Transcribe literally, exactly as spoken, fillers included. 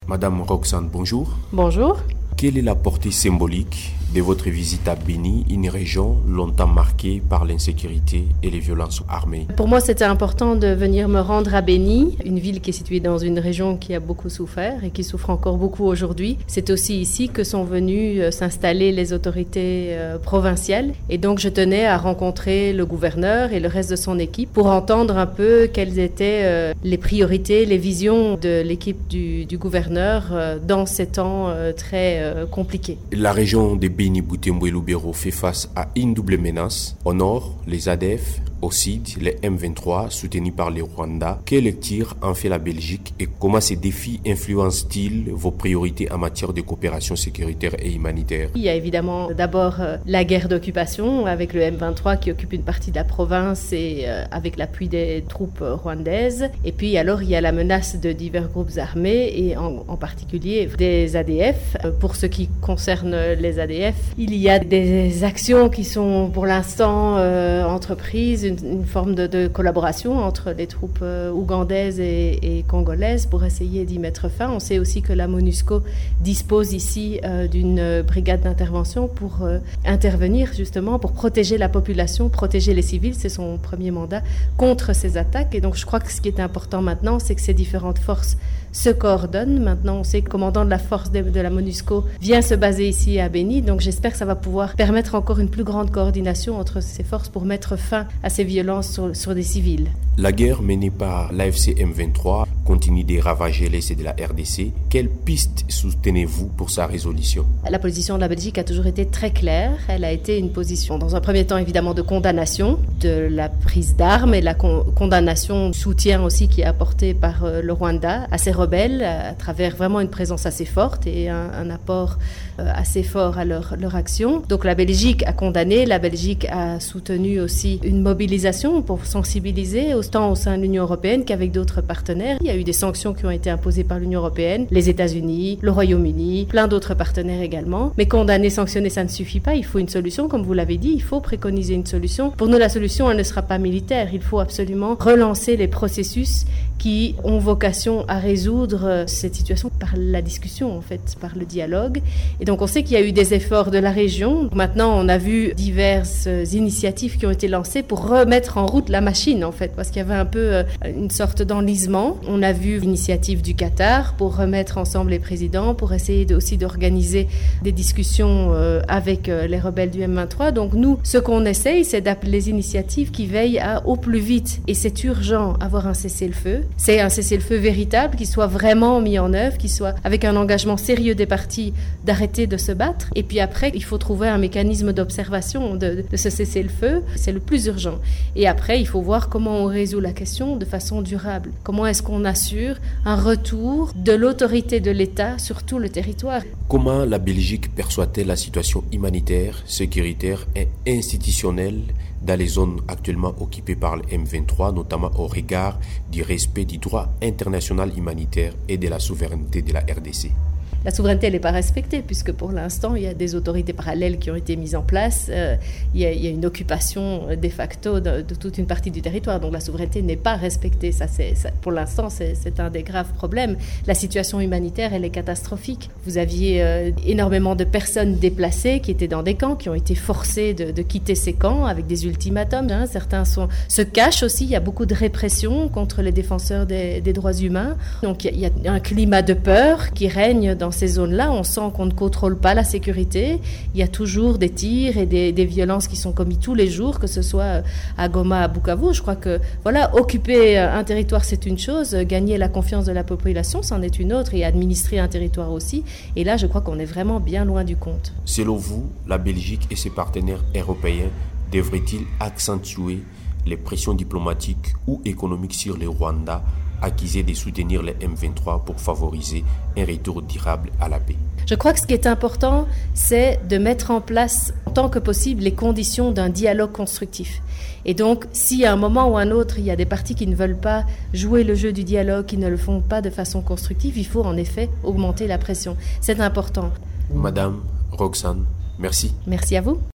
Madame Roxane, bonjour. Bonjour. Quelle est la portée symbolique de votre visite à Béni, une région longtemps marquée par l'insécurité et les violences armées? Pour moi, c'était important de venir me rendre à Béni, une ville qui est située dans une région qui a beaucoup souffert et qui souffre encore beaucoup aujourd'hui. C'est aussi ici que sont venues s'installer les autorités provinciales. Et donc, je tenais à rencontrer le gouverneur et le reste de son équipe pour entendre un peu quelles étaient les priorités, les visions de l'équipe du, du gouverneur dans ces temps très compliqués. La région de Béni Butembo et Lubero fait face à une double menace. Au nord, les A D F, au sud, les M vingt-trois soutenus par le Rwanda. Quelle lecture en fait la Belgique et comment ces défis influencent-ils vos priorités en matière de coopération sécuritaire et humanitaire? Il y a évidemment d'abord euh, la guerre d'occupation avec le M vingt-trois qui occupe une partie de la province et euh, avec l'appui des troupes rwandaises. Et puis alors il y a la menace de divers groupes armés et en, en particulier des A D F. Euh, pour ce qui concerne les A D F, il y a des actions qui sont pour l'instant euh, entreprises, une, une forme de, de collaboration entre les troupes euh, ougandaises et, et congolaises pour essayer d'y mettre fin. On sait aussi que la MONUSCO dispose ici euh, d'une brigade d'intervention pour euh, intervenir justement pour protéger la population, protéger les civils. C'est son premier mandat contre ces attaques. Et donc je crois que ce qui est important maintenant, c'est que ces différentes forces se coordonnent. Maintenant, on sait que le commandant de la force de, de la MONUSCO vient se baser ici à Béni. Donc j'espère que ça va pouvoir permettre encore une plus grande coordination entre ces forces pour mettre fin à ces violences sur, sur des civils. La guerre menée par l'A F C M vingt-trois continue de ravager l'Est de la R D C. Quelle piste soutenez-vous pour sa résolution? La position de la Belgique a toujours été très claire. Elle a été une position, dans un premier temps évidemment, de condamnation de la prise d'armes et la con- condamnation du soutien aussi qui est apporté par euh, le Rwanda à ces rebelles à, à travers vraiment une présence assez forte et un, un apport euh, assez fort à leur, leur action. Donc la Belgique a condamné, la Belgique a soutenu aussi une mobilisation pour sensibiliser autant au sein de l'Union européenne qu'avec d'autres partenaires. Il y a eu des sanctions qui ont été imposées par l'Union européenne, les États-Unis, le Royaume-Uni, plein d'autres partenaires également. Mais condamner, sanctionner, ça ne suffit pas. Il faut une solution, comme vous l'avez dit, il faut préconiser une solution. Pour nous, la solution, elle ne sera pas militaire. Il faut absolument relancer les processus qui ont vocation à résoudre cette situation par la discussion, en fait, par le dialogue. Et donc, on sait qu'il y a eu des efforts de la région. Maintenant, on a vu diverses initiatives qui ont été lancées pour remettre en route la machine, en fait, parce qu'il y avait un peu une sorte d'enlisement. On a vu l'initiative du Qatar pour remettre ensemble les présidents, pour essayer de, aussi d'organiser des discussions avec les rebelles du M vingt-trois. Donc, nous, ce qu'on essaye, c'est d'appeler les initiatives qui veillent à, au plus vite, et c'est urgent, avoir un cessez-le-feu. C'est un cessez-le-feu véritable qui soit vraiment mis en œuvre, qui soit avec un engagement sérieux des parties d'arrêter de se battre. Et puis après, il faut trouver un mécanisme d'observation de, de ce cessez-le-feu. C'est le plus urgent. Et après, il faut voir comment on résout la question de façon durable. Comment est-ce qu'on assure un retour de l'autorité de l'État sur tout le territoire? Comment la Belgique perçoit-elle la situation humanitaire, sécuritaire et institutionnelle dans les zones actuellement occupées par le M vingt-trois, notamment au regard du respect du droit international humanitaire et de la souveraineté de la R D C? La souveraineté, elle n'est pas respectée, puisque pour l'instant, il y a des autorités parallèles qui ont été mises en place. Euh, il, y a, il y a une occupation de facto de, de toute une partie du territoire. Donc la souveraineté n'est pas respectée. Ça, c'est, ça, pour l'instant, c'est, c'est un des graves problèmes. La situation humanitaire, elle est catastrophique. Vous aviez euh, énormément de personnes déplacées qui étaient dans des camps, qui ont été forcées de, de quitter ces camps avec des ultimatums. Hein. Certains sont, se cachent aussi. Il y a beaucoup de répression contre les défenseurs des, des droits humains. Donc il y, a, il y a un climat de peur qui règne dans Dans ces zones-là. On sent qu'on ne contrôle pas la sécurité. Il y a toujours des tirs et des, des violences qui sont commises tous les jours, que ce soit à Goma, à Bukavu. Je crois que, voilà, occuper un territoire, c'est une chose. Gagner la confiance de la population, c'en est une autre. Et administrer un territoire aussi. Et là, je crois qu'on est vraiment bien loin du compte. Selon vous, la Belgique et ses partenaires européens devraient-ils accentuer les pressions diplomatiques ou économiques sur le Rwanda, accusé de soutenir les M vingt-trois pour favoriser un retour durable à la paix? Je crois que ce qui est important, c'est de mettre en place, autant que possible, les conditions d'un dialogue constructif. Et donc, si à un moment ou à un autre, il y a des parties qui ne veulent pas jouer le jeu du dialogue, qui ne le font pas de façon constructive, il faut en effet augmenter la pression. C'est important. Madame Roxane, merci. Merci à vous.